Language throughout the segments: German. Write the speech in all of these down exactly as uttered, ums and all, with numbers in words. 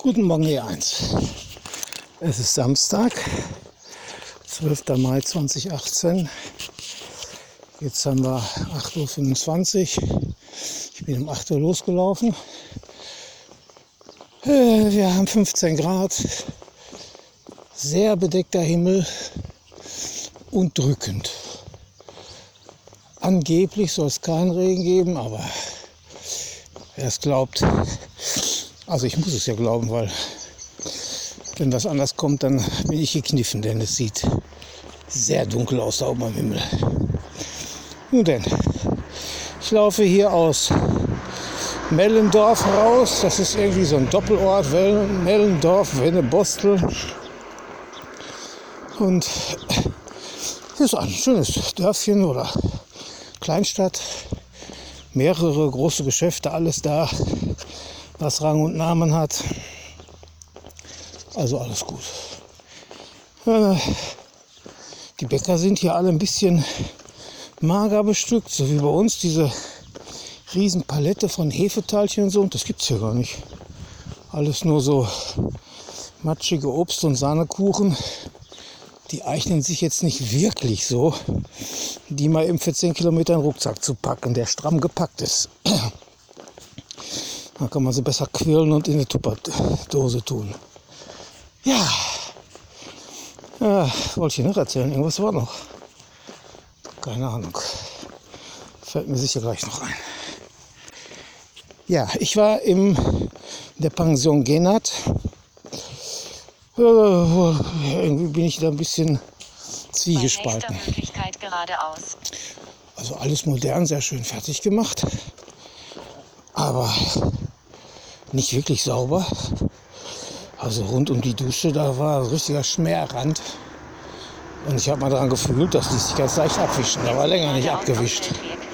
Guten Morgen E eins. Es ist Samstag, zwölfter Mai zweitausendachtzehn. Jetzt haben wir acht Uhr fünfundzwanzig. Ich bin um acht Uhr losgelaufen. Wir haben fünfzehn Grad, sehr bedeckter Himmel und drückend. Angeblich soll es keinen Regen geben, aber wer es glaubt, also ich muss es ja glauben, weil wenn was anders kommt, dann bin ich gekniffen, denn es sieht sehr dunkel aus da oben am Himmel. Nun denn, ich laufe hier aus Mellendorf raus, das ist irgendwie so ein Doppelort, Mellendorf, Wennebostel. Und hier ist ein schönes Dörfchen oder Kleinstadt, mehrere große Geschäfte, alles da, was Rang und Namen hat. Also alles gut. Die Bäcker sind hier alle ein bisschen mager bestückt, so wie bei uns diese riesen Palette von Hefeteilchen und so. Und das gibt es hier gar nicht. Alles nur so matschige Obst- und Sahnekuchen. Die eignen sich jetzt nicht wirklich so, die mal eben für zehn Kilometer in den Rucksack zu packen, der stramm gepackt ist. Dann kann man sie besser quirlen und in eine Tupperdose tun. Ja, ja, wollte ich noch erzählen, irgendwas war noch. Keine Ahnung. Fällt mir sicher gleich noch ein. Ja, ich war im, in der Pension Genat. Äh, irgendwie bin ich da ein bisschen zwiegespalten. Möglichkeit geradeaus. Also alles modern, sehr schön fertig gemacht. Aber nicht wirklich sauber. Also rund um die Dusche, da war ein richtiger Schmerrand. Und ich habe mal daran gefühlt, das ließ sich ganz leicht abwischen. Da war länger nicht abgewischt.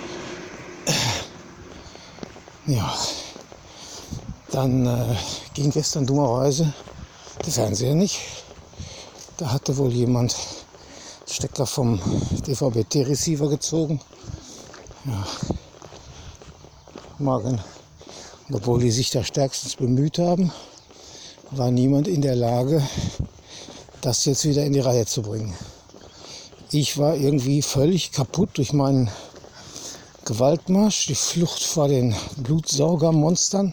Ja, dann äh, ging gestern dummerweise der Fernseher nicht. Da hatte wohl jemand Stecker vom D V B-T-Receiver gezogen. Ja, Morgen. Und obwohl die sich da stärkstens bemüht haben, war niemand in der Lage, das jetzt wieder in die Reihe zu bringen. Ich war irgendwie völlig kaputt durch meinen Gewaltmarsch, die Flucht vor den Blutsaugermonstern.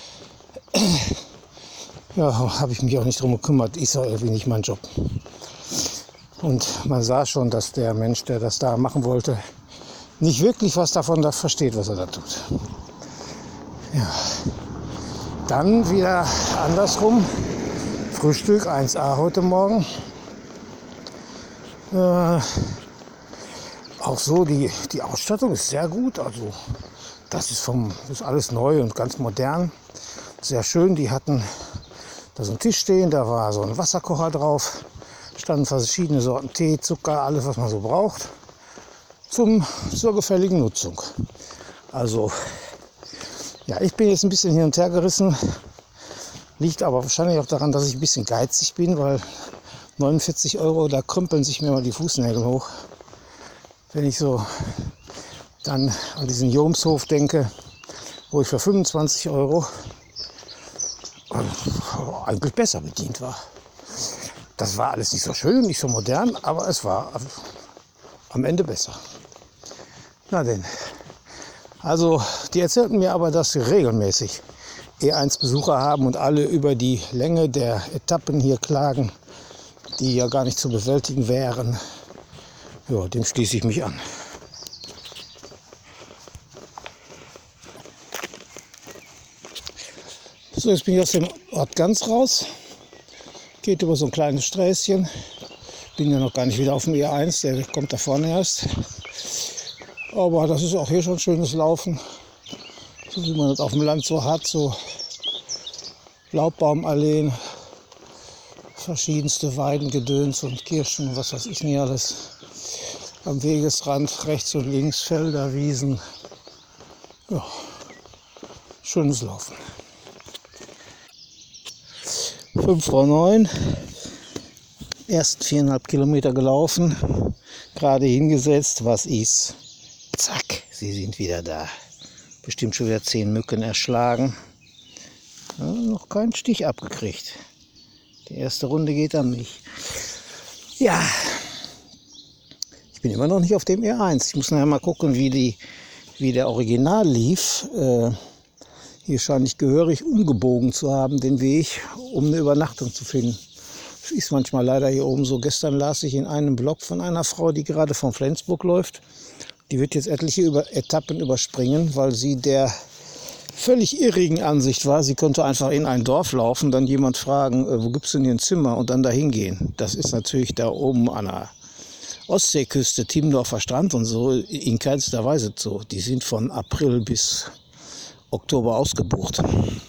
Ja, habe ich mich auch nicht drum gekümmert, ist ja irgendwie nicht mein Job. Und man sah schon, dass der Mensch, der das da machen wollte, nicht wirklich was davon da versteht, was er da tut. Ja. Dann wieder andersrum, Frühstück eins A heute Morgen. Äh, auch so, die, die Ausstattung ist sehr gut, also das ist, vom, das ist alles neu und ganz modern, sehr schön. Die hatten da so einen Tisch stehen, da war so ein Wasserkocher drauf, standen verschiedene Sorten Tee, Zucker, alles was man so braucht, zum, zur gefälligen Nutzung. Also ja, ich bin jetzt ein bisschen hin und her gerissen, liegt aber wahrscheinlich auch daran, dass ich ein bisschen geizig bin, weil neunundvierzig Euro, da krümpeln sich mir mal die Fußnägel hoch. Wenn ich so dann an diesen Jomshof denke, wo ich für fünfundzwanzig Euro eigentlich besser bedient war. Das war alles nicht so schön, nicht so modern, aber es war am Ende besser. Na denn. Also, die erzählten mir aber, dass sie regelmäßig E eins Besucher haben und alle über die Länge der Etappen hier klagen, die ja gar nicht zu bewältigen wären. Ja, dem schließe ich mich an. So, jetzt bin ich aus dem Ort ganz raus. Geht über so ein kleines Sträßchen. Bin ja noch gar nicht wieder auf dem E eins, der kommt da vorne erst. Aber das ist auch hier schon schönes Laufen, so wie man das auf dem Land so hat, so Laubbaumalleen, verschiedenste Weidengedöns und Kirschen, was weiß ich nicht alles. Am Wegesrand rechts und links Felder, Wiesen. Ja, schönes Laufen. fünf vor neun, erst viereinhalb Kilometer gelaufen, gerade hingesetzt, was ist? Zack, sie sind wieder da. Bestimmt schon wieder zehn Mücken erschlagen. Ja, noch keinen Stich abgekriegt. Die erste Runde geht an mich. Ja, ich bin immer noch nicht auf dem E eins. Ich muss nachher mal gucken, wie, die, wie der Original lief. Äh, hier scheine ich gehörig umgebogen zu haben, den Weg, um eine Übernachtung zu finden. Das ist manchmal leider hier oben so. Gestern las ich in einem Blog von einer Frau, die gerade von Flensburg läuft. Die wird jetzt etliche über Etappen überspringen, weil sie der völlig irrigen Ansicht war, sie könnte einfach in ein Dorf laufen, dann jemand fragen, äh, wo gibt's denn hier ein Zimmer und dann dahin gehen. Das ist natürlich da oben an der Ostseeküste, Timmendorfer Strand und so, in keinster Weise so. Die sind von April bis Oktober ausgebucht.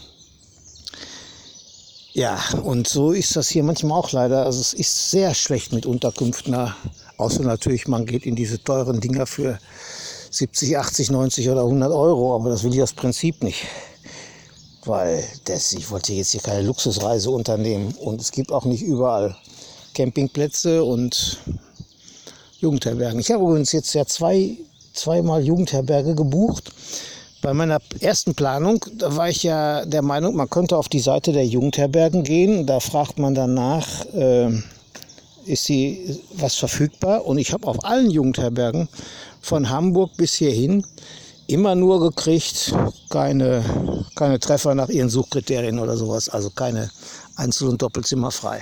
Ja, und so ist das hier manchmal auch leider. Also es ist sehr schlecht mit Unterkünften, außer natürlich, man geht in diese teuren Dinger für siebzig, achtzig, neunzig oder hundert Euro, aber das will ich aus Prinzip nicht. Weil das, ich wollte jetzt hier keine Luxusreise unternehmen und es gibt auch nicht überall Campingplätze und Jugendherbergen. Ich habe übrigens jetzt ja zwei, zweimal Jugendherberge gebucht. Bei meiner ersten Planung, da war ich ja der Meinung, man könnte auf die Seite der Jugendherbergen gehen. Da fragt man danach, äh, ist sie was verfügbar? Und ich habe auf allen Jugendherbergen von Hamburg bis hierhin immer nur gekriegt, keine, keine Treffer nach ihren Suchkriterien oder sowas. Also keine Einzel- und Doppelzimmer frei.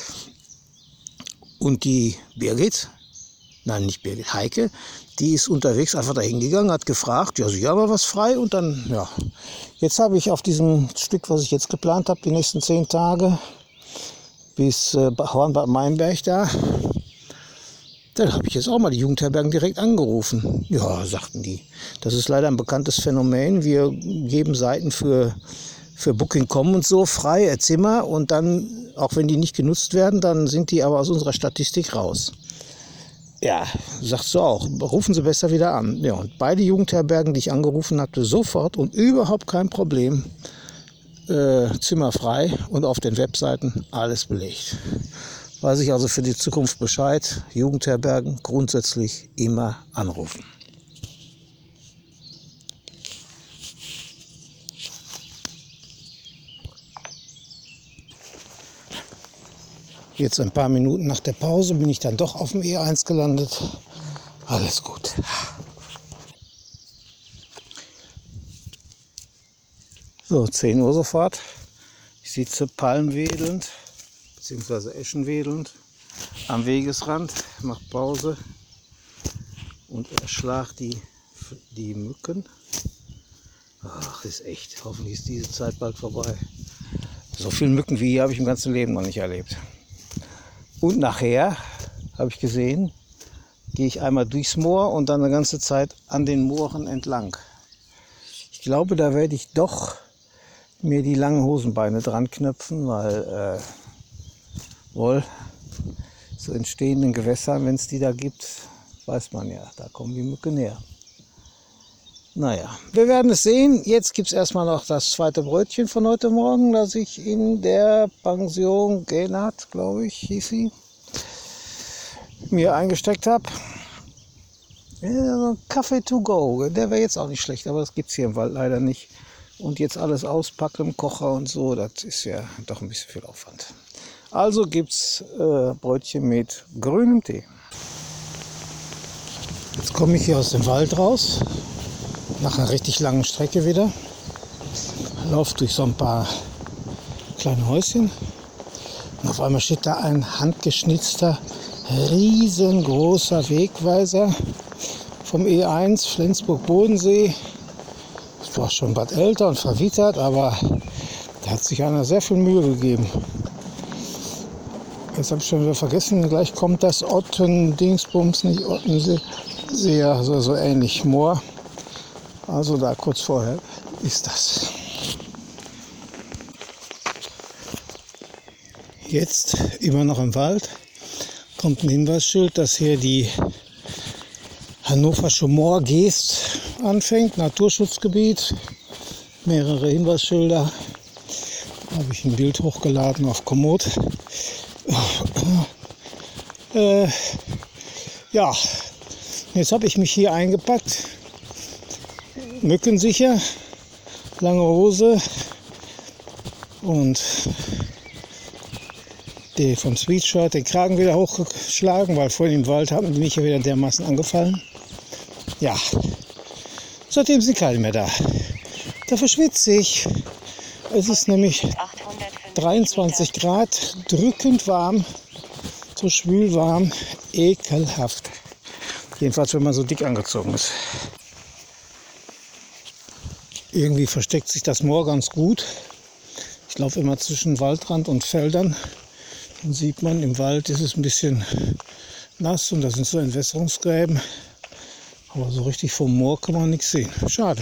Und die Birgit, nein nicht Birgit, Heike, die ist unterwegs einfach dahin gegangen, hat gefragt, ja, sie haben aber was frei und dann, ja. Jetzt habe ich auf diesem Stück, was ich jetzt geplant habe, die nächsten zehn Tage bis äh, Hornbad Meinberg da, dann habe ich jetzt auch mal die Jugendherbergen direkt angerufen. Ja, sagten die, das ist leider ein bekanntes Phänomen. Wir geben Seiten für, für Booking Punkt com und so frei, äh, Zimmer und dann, auch wenn die nicht genutzt werden, dann sind die aber aus unserer Statistik raus. Ja, sagst du auch, rufen Sie besser wieder an. Ja, und beide Jugendherbergen, die ich angerufen hatte, sofort und überhaupt kein Problem, äh, Zimmer frei und auf den Webseiten alles belegt. Weiß ich also für die Zukunft Bescheid, Jugendherbergen grundsätzlich immer anrufen. Jetzt ein paar Minuten nach der Pause bin ich dann doch auf dem E eins gelandet. Alles gut. So, zehn Uhr sofort. Ich sitze palmwedelnd, beziehungsweise eschenwedelnd am Wegesrand, mache Pause und erschlag die, die Mücken. Ach, ist echt. Hoffentlich ist diese Zeit bald vorbei. So viele Mücken wie hier habe ich im ganzen Leben noch nicht erlebt. Und nachher, habe ich gesehen, gehe ich einmal durchs Moor und dann eine ganze Zeit an den Mooren entlang. Ich glaube, da werde ich doch mir die langen Hosenbeine dran knöpfen, weil äh, wohl, so in stehenden Gewässern, wenn es die da gibt, weiß man ja, da kommen die Mücken her. Naja, wir werden es sehen. Jetzt gibt es erstmal noch das zweite Brötchen von heute Morgen, das ich in der Pension Genat, glaube ich, hieß sie, mir eingesteckt habe. Ja, Kaffee to go, der wäre jetzt auch nicht schlecht, aber das gibt es hier im Wald leider nicht. Und jetzt alles auspacken, Kocher und so, das ist ja doch ein bisschen viel Aufwand. Also gibt es äh, Brötchen mit grünem Tee. Jetzt komme ich hier aus dem Wald raus. Nach einer richtig langen Strecke wieder. Laufe durch so ein paar kleine Häuschen. Und auf einmal steht da ein handgeschnitzter, riesengroßer Wegweiser vom E eins Flensburg-Bodensee. Das war schon bald älter und verwittert, aber da hat sich einer sehr viel Mühe gegeben. Jetzt habe ich schon wieder vergessen, gleich kommt das Otten-Dingsbums, nicht Ottensee, sehr so, so ähnlich, Moor. Also da kurz vorher ist das. Jetzt immer noch im Wald kommt ein Hinweisschild, dass hier die Hannoversche Moorgeest anfängt, Naturschutzgebiet. Mehrere Hinweisschilder. Da habe ich ein Bild hochgeladen auf Komoot. Äh, ja, jetzt habe ich mich hier eingepackt. Mückensicher, lange Hose, und die vom Sweatshirt den Kragen wieder hochgeschlagen, weil vorhin im Wald haben die mich ja wieder dermaßen angefallen. Ja, seitdem sind keine mehr da. Da verschwitze ich. Es ist nämlich dreiundzwanzig Grad, drückend warm, so schwül warm, ekelhaft. Jedenfalls, wenn man so dick angezogen ist. Irgendwie versteckt sich das Moor ganz gut. Ich laufe immer zwischen Waldrand und Feldern. Dann sieht man, im Wald ist es ein bisschen nass und da sind so Entwässerungsgräben. Aber so richtig vom Moor kann man nichts sehen. Schade.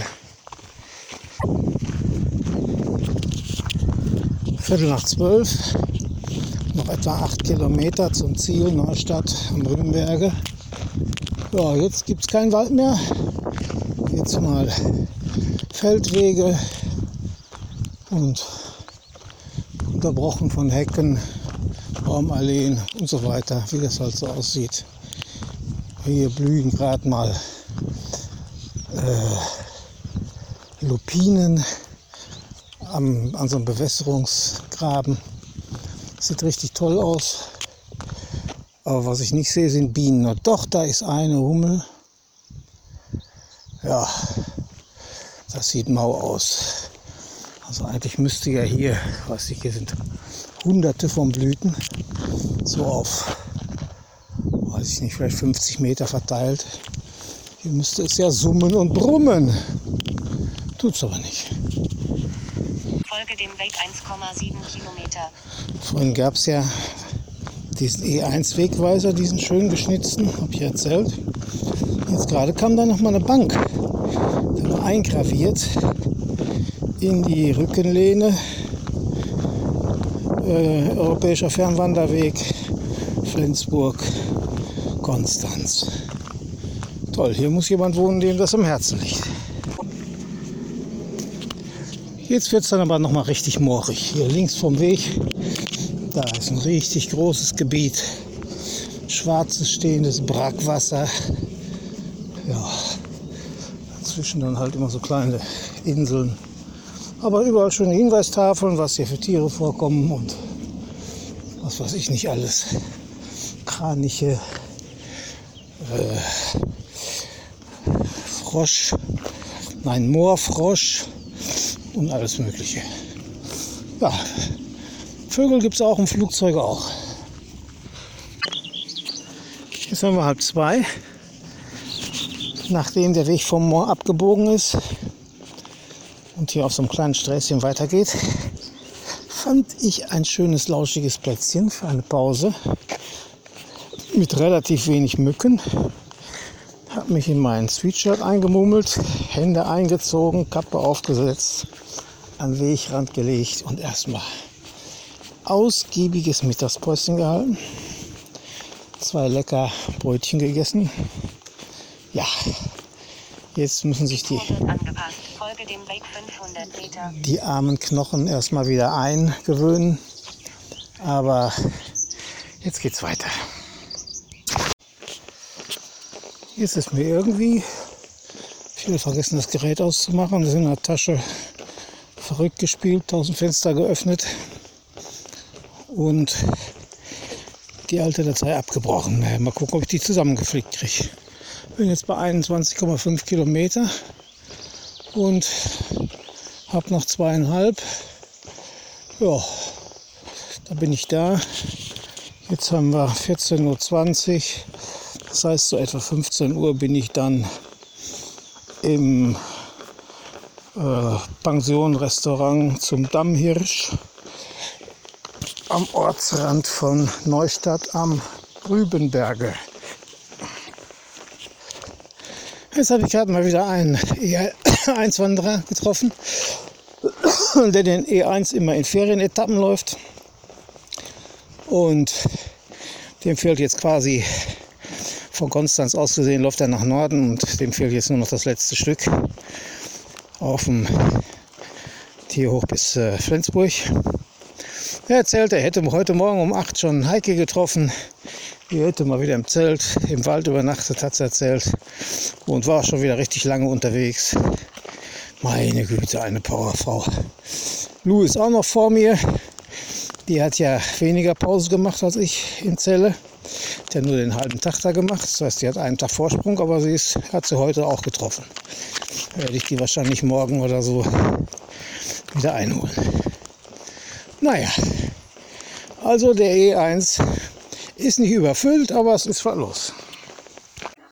Viertel nach zwölf. Noch etwa acht Kilometer zum Ziel Neustadt am Rübenberge. Ja, jetzt gibt es keinen Wald mehr. Jetzt mal Feldwege und unterbrochen von Hecken, Baumalleen und so weiter, wie das halt so aussieht. Hier blühen gerade mal äh, Lupinen am, an so einem Bewässerungsgraben. Sieht richtig toll aus. Aber was ich nicht sehe, sind Bienen. Und doch, da ist eine Hummel. Ja, das sieht mau aus. Also eigentlich müsste ja hier, weiß ich, hier sind hunderte von Blüten, so auf, weiß ich nicht, vielleicht fünfzig Meter verteilt. Hier müsste es ja summen und brummen. Tut's aber nicht. Folge dem Weg eins Komma sieben Kilometer. Vorhin gab es ja diesen E eins Wegweiser, diesen schön geschnitzten, habe ich erzählt. Jetzt gerade kam da noch mal eine Bank, da war eingraviert in die Rückenlehne, äh, Europäischer Fernwanderweg, Flensburg, Konstanz. Toll, hier muss jemand wohnen, dem das am Herzen liegt. Jetzt wird es dann aber noch mal richtig moorig. Hier links vom Weg, da ist ein richtig großes Gebiet, schwarzes stehendes Brackwasser. Ja, dazwischen dann halt immer so kleine Inseln. Aber überall schöne Hinweistafeln, was hier für Tiere vorkommen und was weiß ich nicht alles. Kraniche, äh, Frosch, nein, Moorfrosch und alles Mögliche. Ja, Vögel gibt es auch und Flugzeuge auch. Jetzt haben wir halb zwei. Nachdem der Weg vom Moor abgebogen ist und hier auf so einem kleinen Sträßchen weitergeht, fand ich ein schönes, lauschiges Plätzchen für eine Pause mit relativ wenig Mücken. Habe mich in mein Sweatshirt eingemummelt, Hände eingezogen, Kappe aufgesetzt, an Wegrand gelegt und erstmal ausgiebiges Mittagspäuschen gehalten. Zwei lecker Brötchen gegessen. Ja, jetzt müssen sich die, Folge dem Weg fünfhundert Meter. die armen Knochen erstmal wieder eingewöhnen. Aber jetzt geht's weiter. Jetzt ist mir irgendwie, ich habe vergessen, das Gerät auszumachen. Das ist in der Tasche verrückt gespielt, tausend Fenster geöffnet und die alte Datei abgebrochen. Mal gucken, ob ich die zusammengeflickt kriege. Bin jetzt bei einundzwanzig Komma fünf Kilometer und habe noch zweieinhalb. Ja, da bin ich da. Jetzt haben wir vierzehn Uhr zwanzig. Das heißt, so etwa fünfzehn Uhr bin ich dann im äh, Pension-Restaurant zum Dammhirsch am Ortsrand von Neustadt am Rübenberge. Jetzt habe ich gerade mal wieder einen E eins Wanderer getroffen, der den E eins immer in Ferienetappen läuft. Und dem fehlt jetzt quasi, von Konstanz aus gesehen, läuft er nach Norden und dem fehlt jetzt nur noch das letzte Stück auf dem hier hoch bis äh, Flensburg. Er erzählt, er hätte heute Morgen um acht schon Heike getroffen. Die hätte mal wieder im Zelt, im Wald übernachtet, hat sie erzählt. Und war schon wieder richtig lange unterwegs. Meine Güte, eine Powerfrau. Lou ist auch noch vor mir. Die hat ja weniger Pause gemacht als ich in Celle. Die hat nur den halben Tag da gemacht. Das heißt, die hat einen Tag Vorsprung, aber sie ist, hat sie heute auch getroffen. Werde ich die wahrscheinlich morgen oder so wieder einholen. Naja, also der E eins ist nicht überfüllt, aber es ist was los.